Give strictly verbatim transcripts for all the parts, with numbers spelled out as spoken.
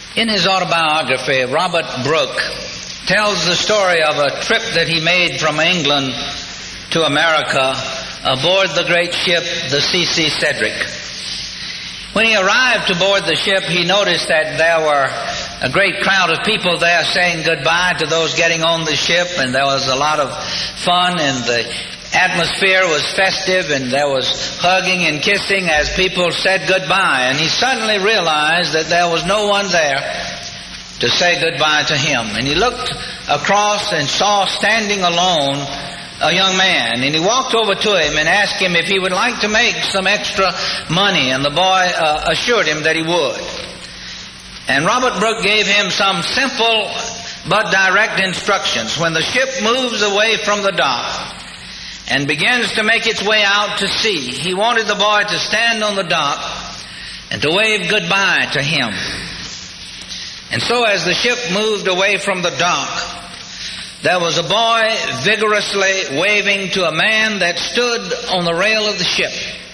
In his autobiography, Robert Brooke tells the story of a trip that he made from England to America aboard the great ship, the C C Cedric. When he arrived aboard the ship, he noticed that there were a great crowd of people there saying goodbye to those getting on the ship, and there was a lot of fun, and the atmosphere was festive, and there was hugging and kissing as people said goodbye. And he suddenly realized that there was no one there to say goodbye to him. And he looked across and saw standing alone a young man, and he walked over to him and asked him if he would like to make some extra money, and the boy uh, assured him that he would. And Robert Brooke gave him some simple but direct instructions. When the ship moves away from the dock and begins to make its way out to sea, he wanted the boy to stand on the dock and to wave goodbye to him. And so as the ship moved away from the dock, there was a boy vigorously waving to a man that stood on the rail of the ship.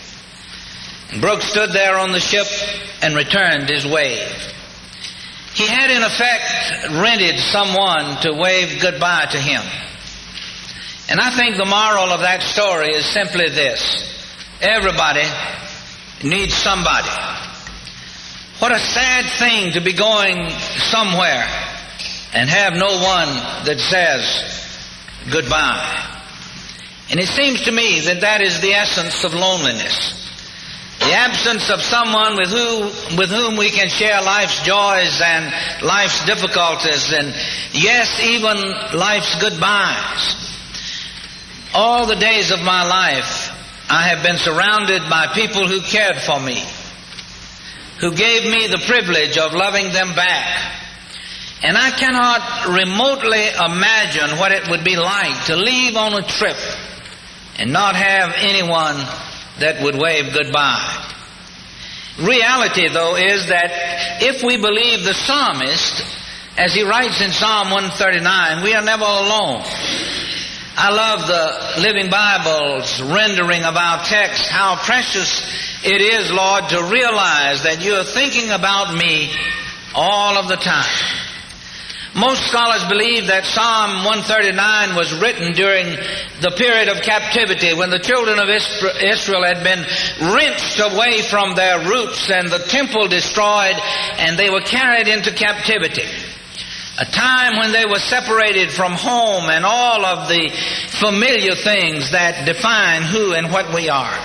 And Brooke stood there on the ship and returned his wave. He had in effect rented someone to wave goodbye to him. And I think the moral of that story is simply this: everybody needs somebody. What a sad thing to be going somewhere and have no one that says goodbye. And it seems to me that that is the essence of loneliness. The absence of someone with who, with whom we can share life's joys and life's difficulties, and yes, even life's goodbyes. All the days of my life, I have been surrounded by people who cared for me, who gave me the privilege of loving them back. And I cannot remotely imagine what it would be like to leave on a trip and not have anyone that would wave goodbye. Reality, though, is that if we believe the psalmist, as he writes in Psalm one thirty-nine, we are never alone. I love the Living Bible's rendering of our text. How precious it is, Lord, to realize that you are thinking about me all of the time. Most scholars believe that Psalm one thirty-nine was written during the period of captivity, when the children of Israel had been wrenched away from their roots and the temple destroyed, and they were carried into captivity. A time when they were separated from home and all of the familiar things that define who and what we are.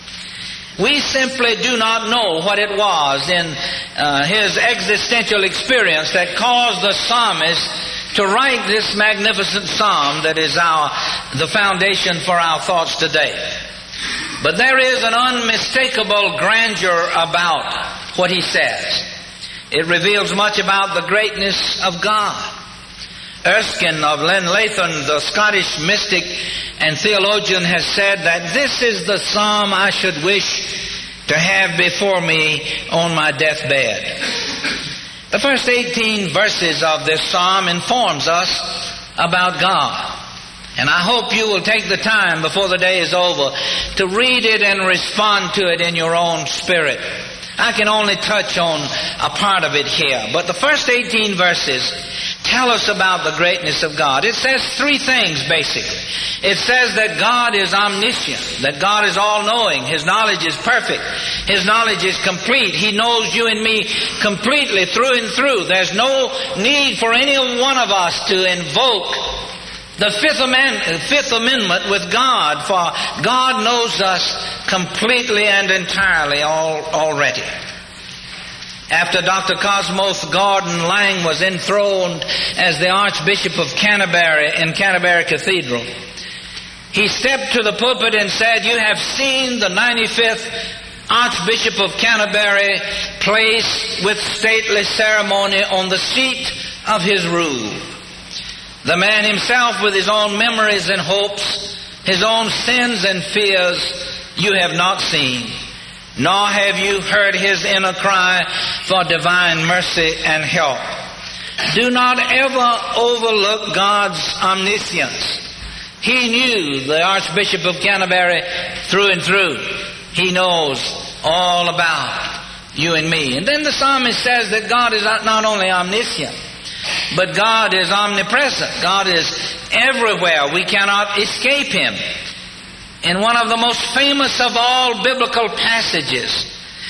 We simply do not know what it was in uh, his existential experience that caused the psalmist to write this magnificent psalm that is our the foundation for our thoughts today. But there is an unmistakable grandeur about what he says. It reveals much about the greatness of God. Erskine of Linlatham, the Scottish mystic and theologian, has said that this is the psalm I should wish to have before me on my deathbed. The first eighteen verses of this psalm informs us about God. And I hope you will take the time before the day is over to read it and respond to it in your own spirit. I can only touch on a part of it here, but the first eighteen verses tell us about the greatness of God. It says three things, basically. It says that God is omniscient, that God is all-knowing. His knowledge is perfect. His knowledge is complete. He knows you and me completely through and through. There's no need for any one of us to invoke the Fifth Amendment, Fifth Amendment with God, for God knows us completely and entirely all, already. After Doctor Cosmos Gordon Lang was enthroned as the Archbishop of Canterbury in Canterbury Cathedral, he stepped to the pulpit and said, "You have seen the ninety-fifth Archbishop of Canterbury placed with stately ceremony on the seat of his rule. The man himself, with his own memories and hopes, his own sins and fears, you have not seen, nor have you heard his inner cry for divine mercy and help." Do not ever overlook God's omniscience. He knew the Archbishop of Canterbury through and through. He knows all about you and me. And then the psalmist says that God is not only omniscient, but God is omnipresent. God is everywhere. We cannot escape Him. In one of the most famous of all biblical passages,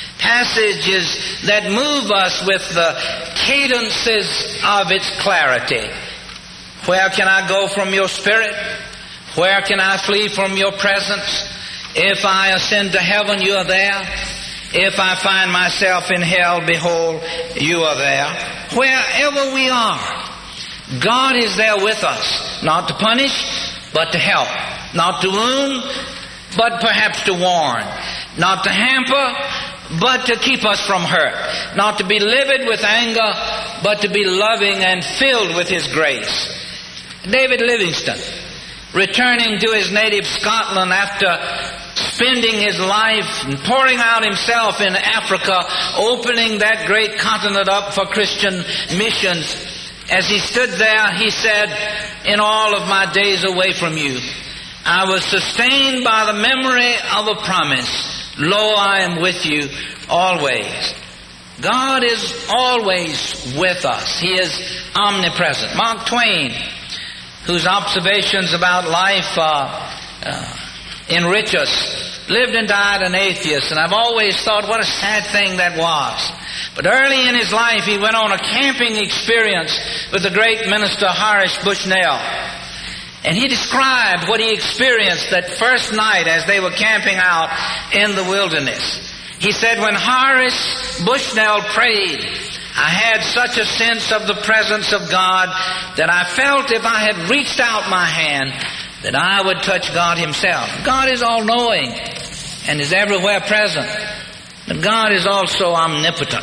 passages that move us with the cadences of its clarity. Where can I go from your Spirit? Where can I flee from your presence? If I ascend to heaven, you are there. If I find myself in hell, behold, you are there. Wherever we are, God is there with us, not to punish, but to help. Not to wound, but perhaps to warn. Not to hamper, but to keep us from hurt. Not to be livid with anger, but to be loving and filled with His grace. David Livingstone, returning to his native Scotland after spending his life and pouring out himself in Africa, opening that great continent up for Christian missions, as he stood there, he said, "In all of my days away from you, I was sustained by the memory of a promise. Lo, I am with you always." God is always with us. He is omnipresent. Mark Twain, whose observations about life uh, uh, enrich us, lived and died an atheist, and I've always thought what a sad thing that was. But early in his life, he went on a camping experience with the great minister Horace Bushnell. And he described what he experienced that first night as they were camping out in the wilderness. He said, "When Horace Bushnell prayed, I had such a sense of the presence of God that I felt if I had reached out my hand that I would touch God Himself." God is all-knowing and is everywhere present. But God is also omnipotent.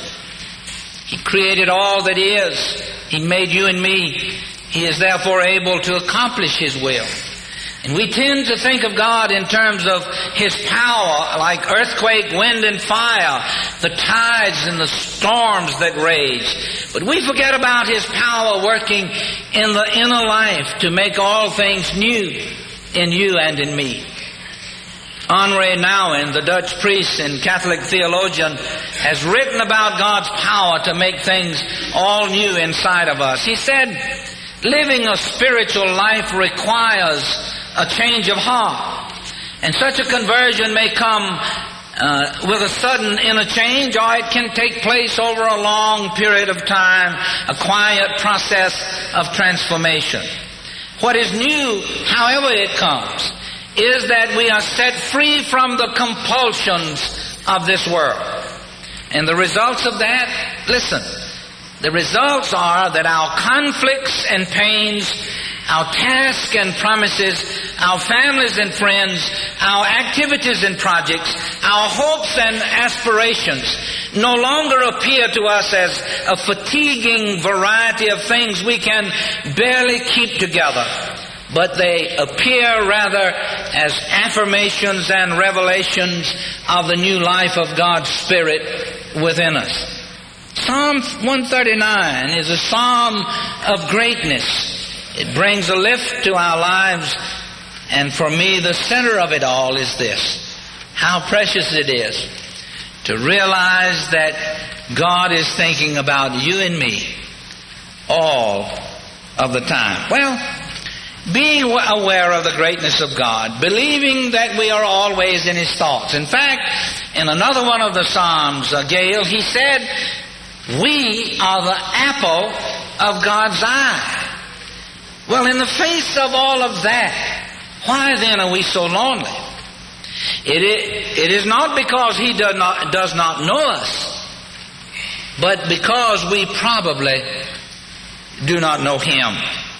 He created all that is. He made you and me. He is therefore able to accomplish His will. And we tend to think of God in terms of His power, like earthquake, wind, and fire, the tides and the storms that rage. But we forget about His power working in the inner life to make all things new in you and in me. Henri Nouwen, the Dutch priest and Catholic theologian, has written about God's power to make things all new inside of us. He said, "Living a spiritual life requires a change of heart. And such a conversion may come uh, with a sudden inner change, or it can take place over a long period of time, a quiet process of transformation. What is new, however it comes, is that we are set free from the compulsions of this world. And the results of that, listen, the results are that our conflicts and pains, our tasks and promises, our families and friends, our activities and projects, our hopes and aspirations no longer appear to us as a fatiguing variety of things we can barely keep together, but they appear rather as affirmations and revelations of the new life of God's Spirit within us. Psalm one thirty-nine is a psalm of greatness. It brings a lift to our lives, and for me the center of it all is this: how precious it is to realize that God is thinking about you and me all of the time. Well, being aware of the greatness of God, believing that we are always in His thoughts. In fact, in another one of the Psalms, uh, Gail, he said, "We are the apple of God's eye." Well, in the face of all of that, why then are we so lonely? It is, it is not because He does not, does not know us, but because we probably do not know Him.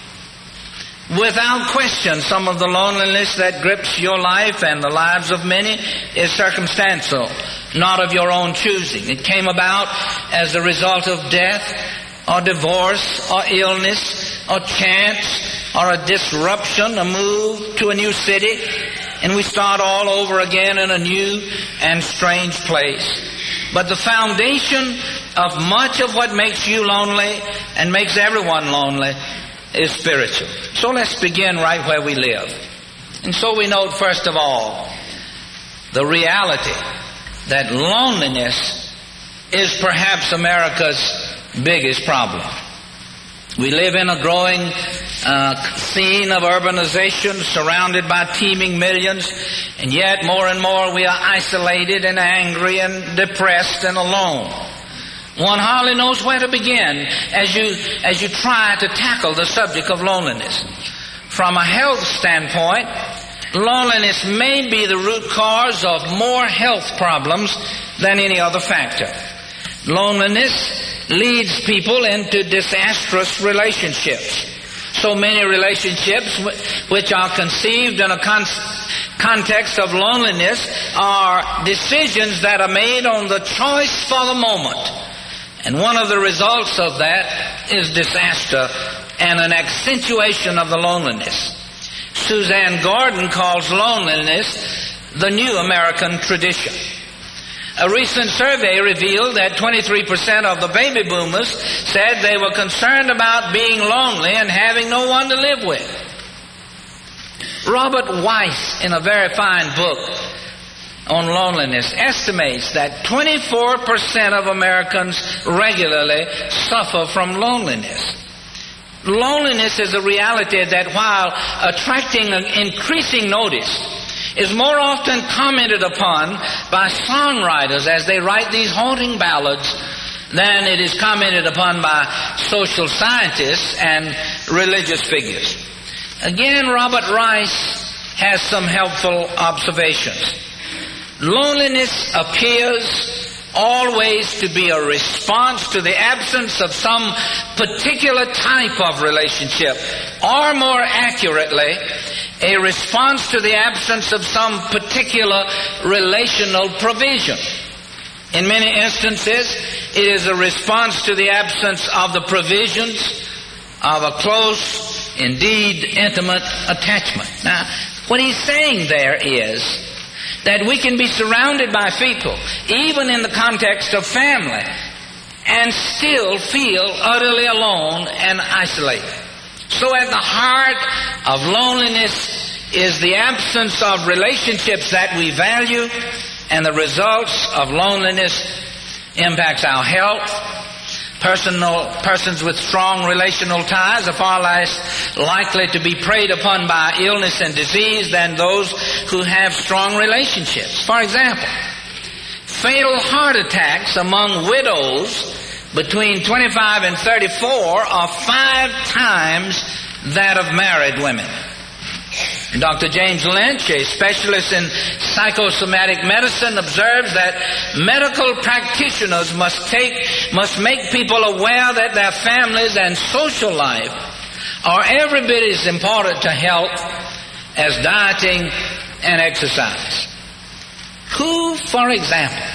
Without question, some of the loneliness that grips your life and the lives of many is circumstantial, not of your own choosing. It came about as a result of death, or divorce, or illness, or chance, or a disruption, a move to a new city, and we start all over again in a new and strange place. But the foundation of much of what makes you lonely and makes everyone lonely is spiritual. So let's begin right where we live. And so we note, first of all, the reality that loneliness is perhaps America's biggest problem. We live in a growing uh, scene of urbanization, surrounded by teeming millions, and yet more and more we are isolated and angry and depressed and alone. One hardly knows where to begin as you as you try to tackle the subject of loneliness. From a health standpoint, loneliness may be the root cause of more health problems than any other factor. Loneliness leads people into disastrous relationships. So many relationships which are conceived in a con- context of loneliness are decisions that are made on the choice for the moment. And one of the results of that is disaster and an accentuation of the loneliness. Suzanne Gordon calls loneliness the new American tradition. A recent survey revealed that twenty-three percent of the baby boomers said they were concerned about being lonely and having no one to live with. Robert Weiss, in a very fine book on loneliness, estimates that twenty-four percent of Americans regularly suffer from loneliness. Loneliness is a reality that, while attracting an increasing notice, is more often commented upon by songwriters as they write these haunting ballads than it is commented upon by social scientists and religious figures. Again, Robert Rice has some helpful observations. Loneliness appears always to be a response to the absence of some particular type of relationship, or more accurately, a response to the absence of some particular relational provision. In many instances, it is a response to the absence of the provisions of a close, indeed intimate attachment. Now, what he's saying there is that we can be surrounded by people, even in the context of family, and still feel utterly alone and isolated. So at the heart of loneliness is the absence of relationships that we value, and the results of loneliness impacts our health. Personal, persons with strong relational ties are far less likely to be preyed upon by illness and disease than those who have strong relationships. For example, fatal heart attacks among widows between twenty-five and thirty-four are five times that of married women. Doctor James Lynch, a specialist in psychosomatic medicine, observes that medical practitioners must take, must make people aware that their families and social life are every bit as important to health as dieting and exercise. Who, for example,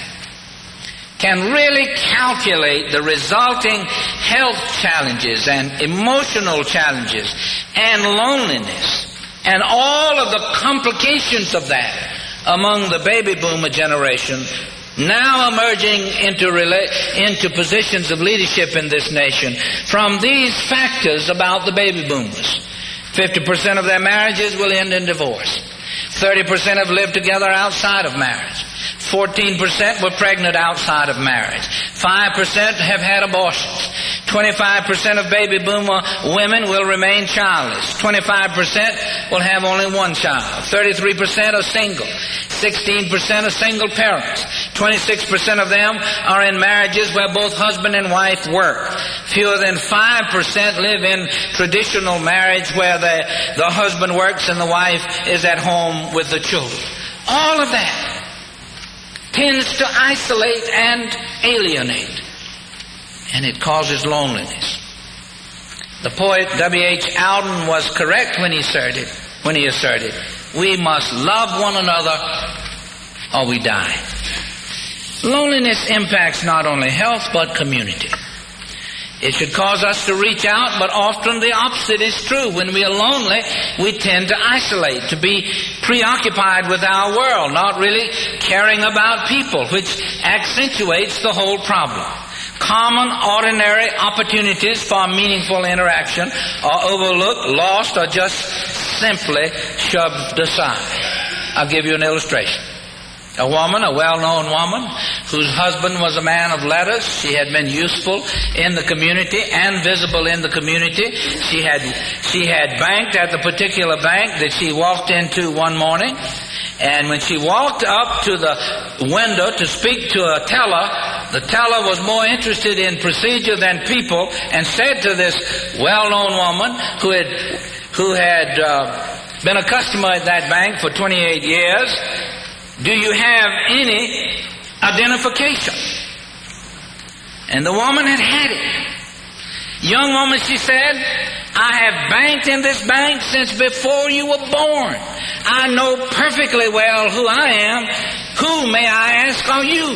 can really calculate the resulting health challenges and emotional challenges and loneliness and all of the complications of that among the baby boomer generation now emerging into rela- into positions of leadership in this nation from these factors about the baby boomers? fifty percent of their marriages will end in divorce. thirty percent have lived together outside of marriage. fourteen percent were pregnant outside of marriage. five percent have had abortions. twenty-five percent of baby boomer women will remain childless. twenty-five percent will have only one child. thirty-three percent are single. sixteen percent are single parents. twenty-six percent of them are in marriages where both husband and wife work. Fewer than five percent live in traditional marriage where the, the husband works and the wife is at home with the children. All of that tends to isolate and alienate, and it causes loneliness. The poet W H Auden was correct when he asserted, when he asserted, we must love one another or we die. Loneliness impacts not only health but community. It should cause us to reach out, but often the opposite is true. When we are lonely, we tend to isolate, to be preoccupied with our world, not really caring about people, which accentuates the whole problem. Common, ordinary opportunities for meaningful interaction are overlooked, lost, or just simply shoved aside. I'll give you an illustration. A woman, a well-known woman, whose husband was a man of letters. She had been useful in the community and visible in the community. She had, she had banked at the particular bank that she walked into one morning. And when she walked up to the window to speak to a teller, the teller was more interested in procedure than people, and said to this well-known woman who had, who had uh, been a customer at that bank for twenty-eight years, "Do you have any identification?" And the woman had had it. "Young woman," she said, "I have banked in this bank since before you were born. I know perfectly well who I am. Who, may I ask, are you?"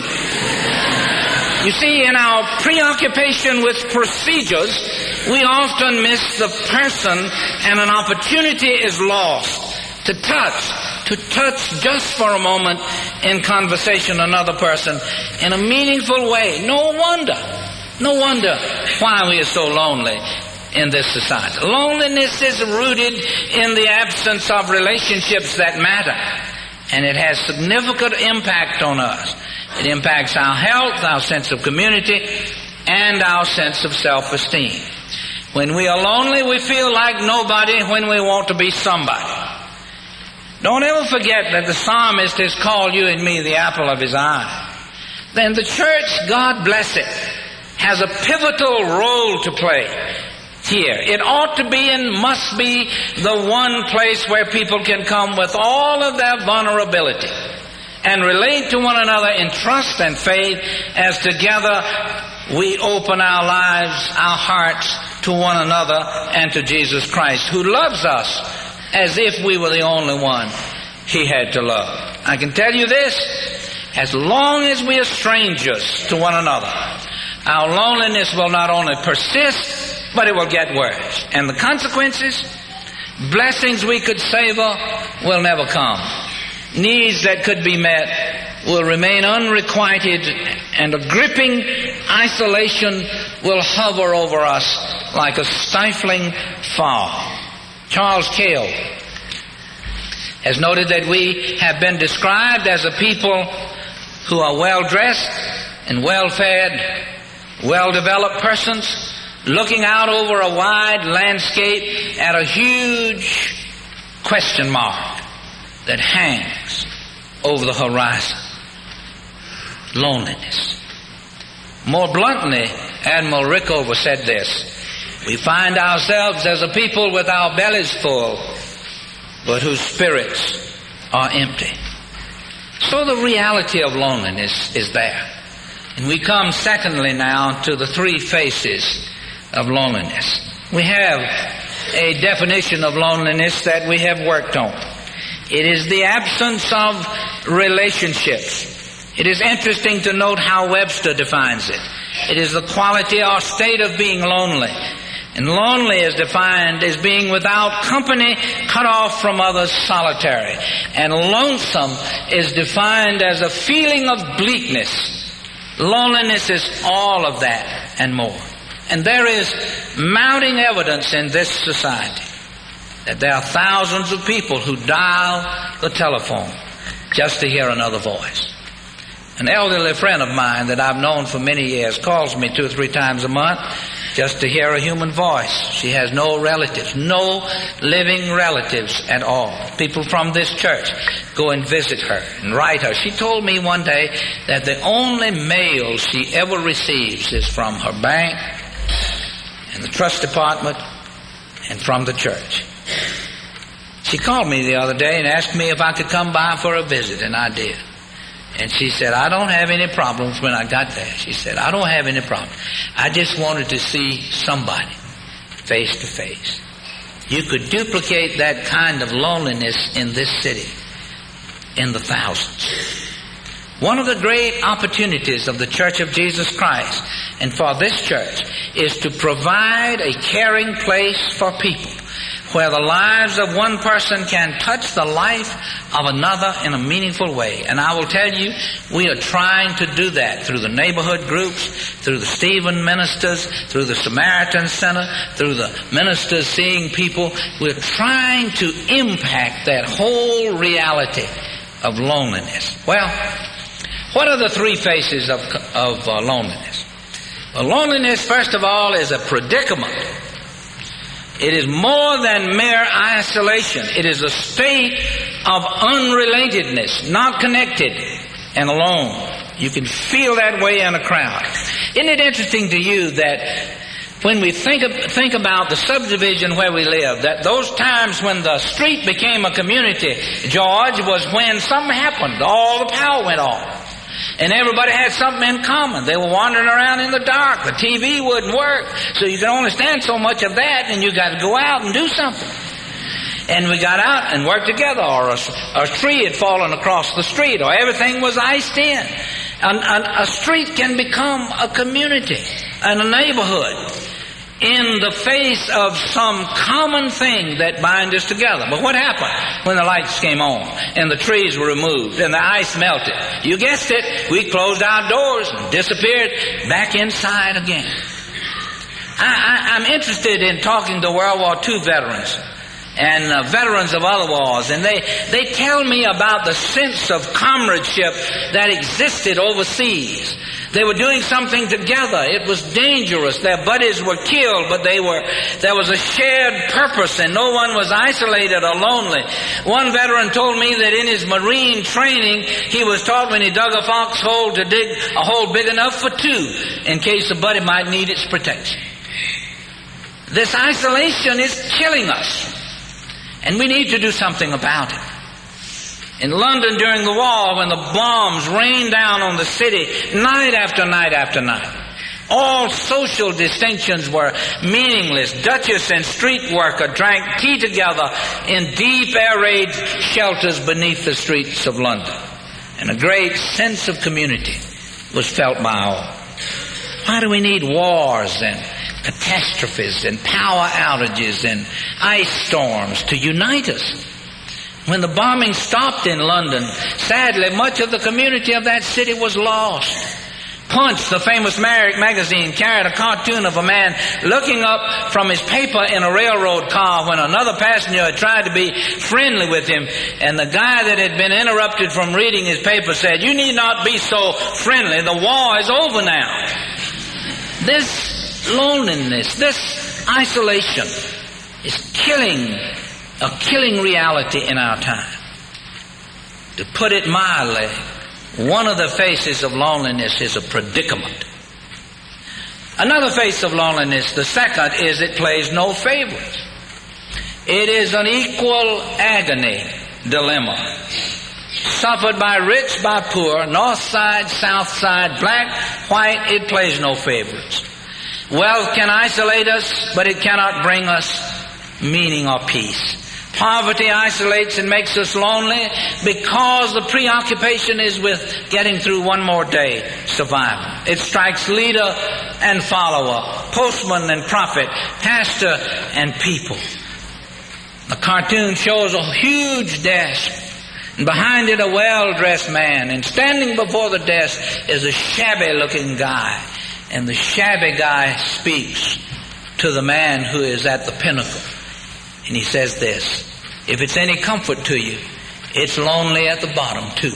You see, in our preoccupation with procedures, we often miss the person, and an opportunity is lost to touch, to touch just for a moment in conversation another person in a meaningful way. No wonder, no wonder why we are so lonely in this society. Loneliness is rooted in the absence of relationships that matter, and it has significant impact on us. It impacts our health, our sense of community, and our sense of self-esteem. When we are lonely, we feel like nobody when we want to be somebody. Don't ever forget that the psalmist has called you and me the apple of his eye. Then the church, God bless it, has a pivotal role to play here. It ought to be and must be the one place where people can come with all of their vulnerability and relate to one another in trust and faith, as together we open our lives, our hearts to one another and to Jesus Christ, who loves us as if we were the only one he had to love. I can tell you this, as long as we are strangers to one another, our loneliness will not only persist, but it will get worse. And the consequences, blessings we could savor, will never come. Needs that could be met will remain unrequited, and a gripping isolation will hover over us like a stifling fog. Charles Cale has noted that we have been described as a people who are well-dressed and well-fed, well-developed persons, looking out over a wide landscape at a huge question mark that hangs over the horizon. Loneliness. More bluntly, Admiral Rickover said this: "We find ourselves as a people with our bellies full, but whose spirits are empty." So the reality of loneliness is there. And we come secondly now to the three faces of loneliness. We have a definition of loneliness that we have worked on. It is the absence of relationships. It is interesting to note how Webster defines it. It is the quality or state of being lonely. And lonely is defined as being without company, cut off from others, solitary. And lonesome is defined as a feeling of bleakness. Loneliness is all of that and more. And there is mounting evidence in this society that there are thousands of people who dial the telephone just to hear another voice. An elderly friend of mine that I've known for many years calls me two or three times a month just to hear a human voice. She has no relatives, no living relatives at all. People from this church go and visit her and write her. She told me one day that the only mail she ever receives is from her bank and the trust department and from the church. She called me the other day and asked me if I could come by for a visit, and I did. And she said, "I don't have any problems." When I got there, she said, "I don't have any problems. I just wanted to see somebody face to face." You could duplicate that kind of loneliness in this city in the thousands. One of the great opportunities of the Church of Jesus Christ and for this church is to provide a caring place for people where the lives of one person can touch the life of another in a meaningful way. And I will tell you, we are trying to do that through the neighborhood groups, through the Stephen ministers, through the Samaritan Center, through the ministers seeing people. We're trying to impact that whole reality of loneliness. Well, what are the three faces of, of uh, loneliness? Well, loneliness, first of all, is a predicament. It is more than mere isolation. It is a state of unrelatedness, not connected and alone. You can feel that way in a crowd. Isn't it interesting to you that when we think of, think about the subdivision where we live, that those times when the street became a community, George, was when something happened. All the power went off. And everybody had something in common. They were wandering around in the dark. The T V wouldn't work. So you can only stand so much of that, and you got to go out and do something. And we got out and worked together, or a, a tree had fallen across the street, or everything was iced in. And, and a street can become a community and a neighborhood in the face of some common thing that binds us together. But what happened when the lights came on and the trees were removed and the ice melted? You guessed it, we closed our doors and disappeared back inside again. I, I, I'm interested in talking to World War Two veterans and uh, veterans of other wars, and they, they tell me about the sense of comradeship that existed overseas. They were doing something together. It was dangerous. Their buddies were killed, but they were, there was a shared purpose, and no one was isolated or lonely. One veteran told me that in his Marine training, he was taught when he dug a foxhole to dig a hole big enough for two in case a buddy might need its protection. This isolation is killing us, and we need to do something about it. In London during the war, when the bombs rained down on the city night after night after night, all social distinctions were meaningless. Duchess and street worker drank tea together in deep air-raid shelters beneath the streets of London. And a great sense of community was felt by all. Why do we need wars and catastrophes and power outages and ice storms to unite us? When the bombing stopped in London, sadly, much of the community of that city was lost. Punch, the famous magazine, carried a cartoon of a man looking up from his paper in a railroad car when another passenger had tried to be friendly with him. And the guy that had been interrupted from reading his paper said, "You need not be so friendly. The war is over now." This loneliness, this isolation is killing a killing reality in our time. To put it mildly, one of the faces of loneliness is a predicament. Another face of loneliness, the second, is it plays no favorites. It is an equal agony dilemma, suffered by rich, by poor, north side, south side, black, white. It plays no favorites. Wealth can isolate us, but it cannot bring us meaning or peace. Poverty isolates and makes us lonely because the preoccupation is with getting through one more day, survival. It strikes leader and follower, postman and prophet, pastor and people. The cartoon shows a huge desk, and behind it a well-dressed man, and standing before the desk is a shabby-looking guy, and the shabby guy speaks to the man who is at the pinnacle. And he says this: "If it's any comfort to you, it's lonely at the bottom too."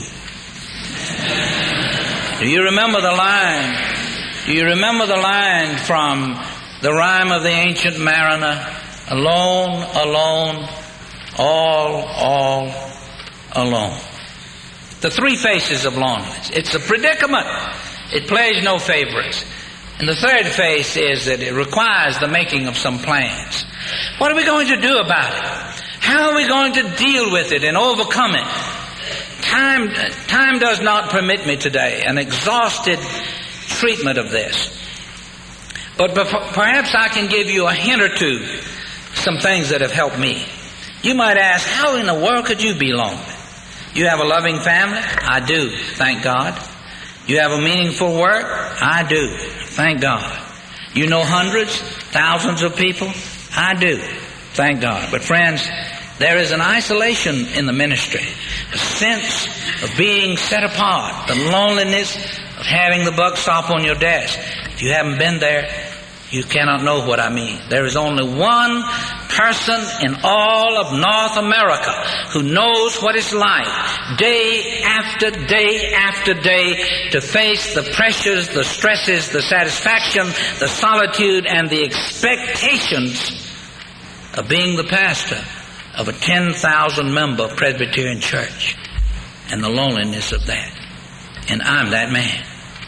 Do you remember the line? Do you remember the line from the rhyme of the ancient mariner? Alone, alone, all, all alone. The three faces of loneliness. It's a predicament. It plays no favorites. And the third face is that it requires the making of some plans. What are we going to do about it? How are we going to deal with it and overcome it? Time, time does not permit me today an exhausted treatment of this. But perhaps I can give you a hint or two, some things that have helped me. You might ask, how in the world could you be lonely? You have a loving family? I do, thank God. You have a meaningful work? I do, thank God. You know hundreds, thousands of people? I do, thank God. But friends, there is an isolation in the ministry, a sense of being set apart, the loneliness of having the buck stop on your desk. If you haven't been there, you cannot know what I mean. There is only one person in all of North America who knows what it's like day after day after day to face the pressures, the stresses, the satisfaction, the solitude, and the expectations of being the pastor of a ten thousand member Presbyterian church, and the loneliness of that. And I'm that man.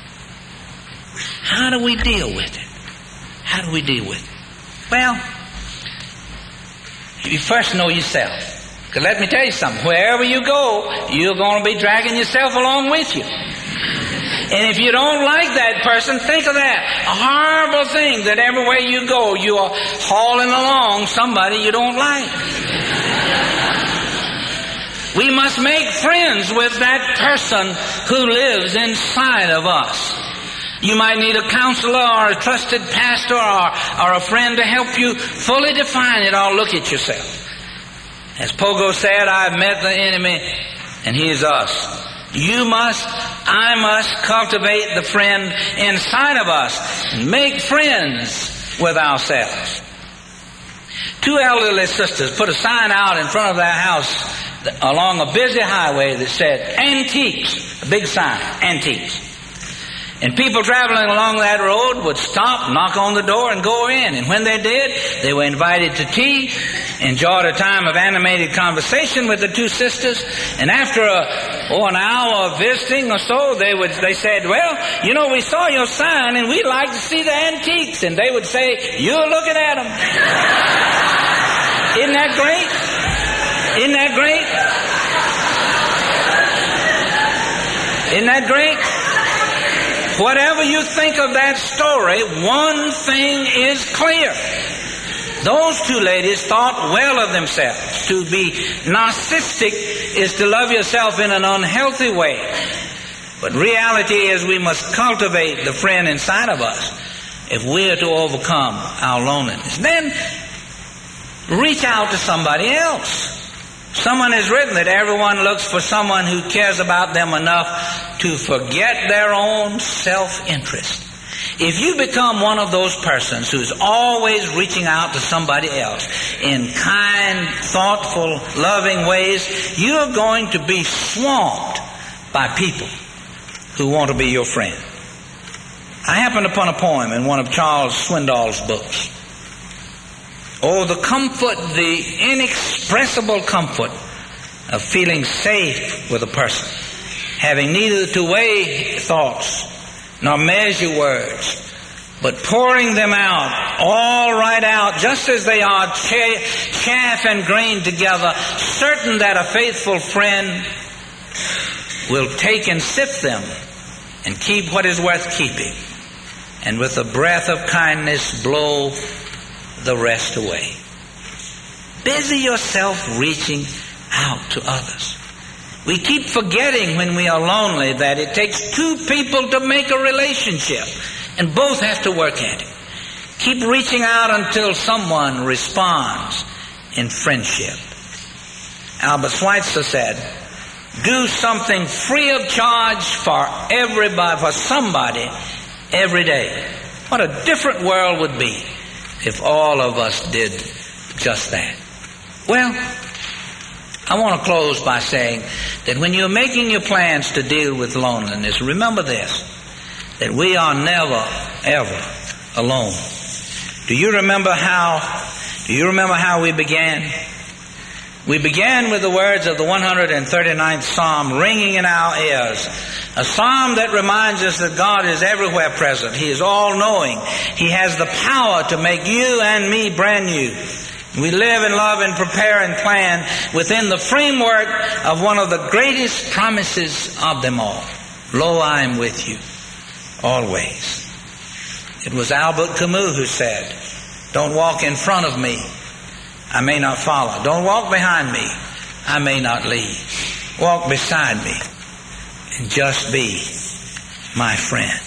How do we deal with it? How do we deal with it? Well, you first know yourself. Because let me tell you something. Wherever you go, you're going to be dragging yourself along with you. And if you don't like that person, think of that. A horrible thing that everywhere you go, you are hauling along somebody you don't like. We must make friends with that person who lives inside of us. You might need a counselor or a trusted pastor or, or a friend to help you fully define it or look at yourself. As Pogo said, I've met the enemy and he is us. You must, I must cultivate the friend inside of us and make friends with ourselves. Two elderly sisters put a sign out in front of their house along a busy highway that said, Antiques, a big sign, Antiques. And people traveling along that road would stop, knock on the door, and go in. And when they did, they were invited to tea, enjoyed a time of animated conversation with the two sisters. And after a, oh, an hour of visiting or so, they would they said, well, you know, we saw your sign, and we'd like to see the antiques. And they would say, you're looking at them. Isn't that great? Isn't that great? Isn't that great? Whatever you think of that story, one thing is clear. Those two ladies thought well of themselves. To be narcissistic is to love yourself in an unhealthy way. But reality is we must cultivate the friend inside of us if we're to overcome our loneliness. Then reach out to somebody else. Someone has written that everyone looks for someone who cares about them enough to forget their own self-interest. If you become one of those persons who's always reaching out to somebody else in kind, thoughtful, loving ways, you're going to be swamped by people who want to be your friend. I happened upon a poem in one of Charles Swindoll's books. Oh, the comfort, the inexpressible comfort of feeling safe with a person, having neither to weigh thoughts nor measure words, but pouring them out, all right out, just as they are, chaff and grain together, certain that a faithful friend will take and sift them and keep what is worth keeping, and with a breath of kindness blow the rest away. Busy yourself reaching out to others. We keep forgetting when we are lonely that it takes two people to make a relationship, and both have to work at it. Keep reaching out until someone responds in friendship. Albert Schweitzer said, do something free of charge for everybody, for somebody every day. What a different world would be if all of us did just that. Well, I want to close by saying that when you're making your plans to deal with loneliness, remember this, that we are never, ever alone. Do you remember how, do you remember how we began? We began with the words of the one hundred thirty-ninth Psalm ringing in our ears. A psalm that reminds us that God is everywhere present. He is all-knowing. He has the power to make you and me brand new. We live and love and prepare and plan within the framework of one of the greatest promises of them all. Lo, I am with you always. It was Albert Camus who said, don't walk in front of me, I may not follow. Don't walk behind me, I may not lead. Walk beside me and just be my friend.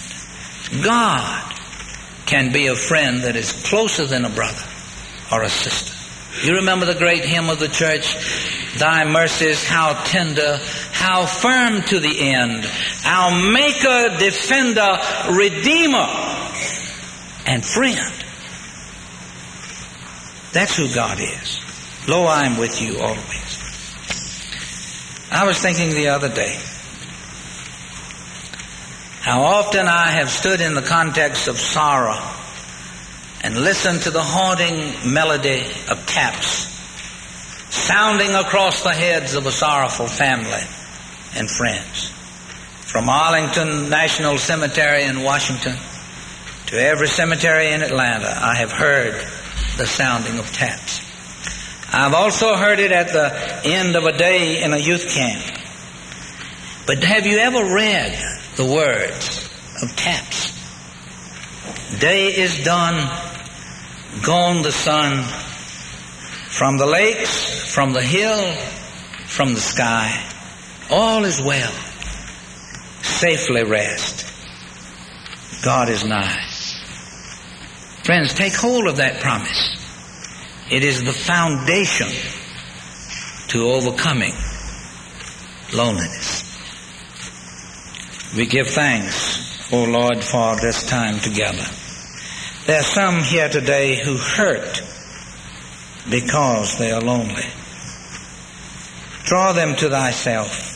God can be a friend that is closer than a brother or a sister. You remember the great hymn of the church, thy mercies how tender, how firm to the end, our maker, defender, redeemer, and friend. That's who God is. Lo, I am with you always. I was thinking the other day how often I have stood in the context of sorrow and listened to the haunting melody of taps sounding across the heads of a sorrowful family and friends. From Arlington National Cemetery in Washington to every cemetery in Atlanta, I have heard the sounding of taps. I've also heard it at the end of a day in a youth camp. But have you ever read the words of taps? Day is done, gone the sun, from the lakes, from the hill, from the sky, all is well. Safely rest. God is nigh. Friends, take hold of that promise. It is the foundation to overcoming loneliness. We give thanks, O Lord, for this time together. There are some here today who hurt because they are lonely. Draw them to thyself.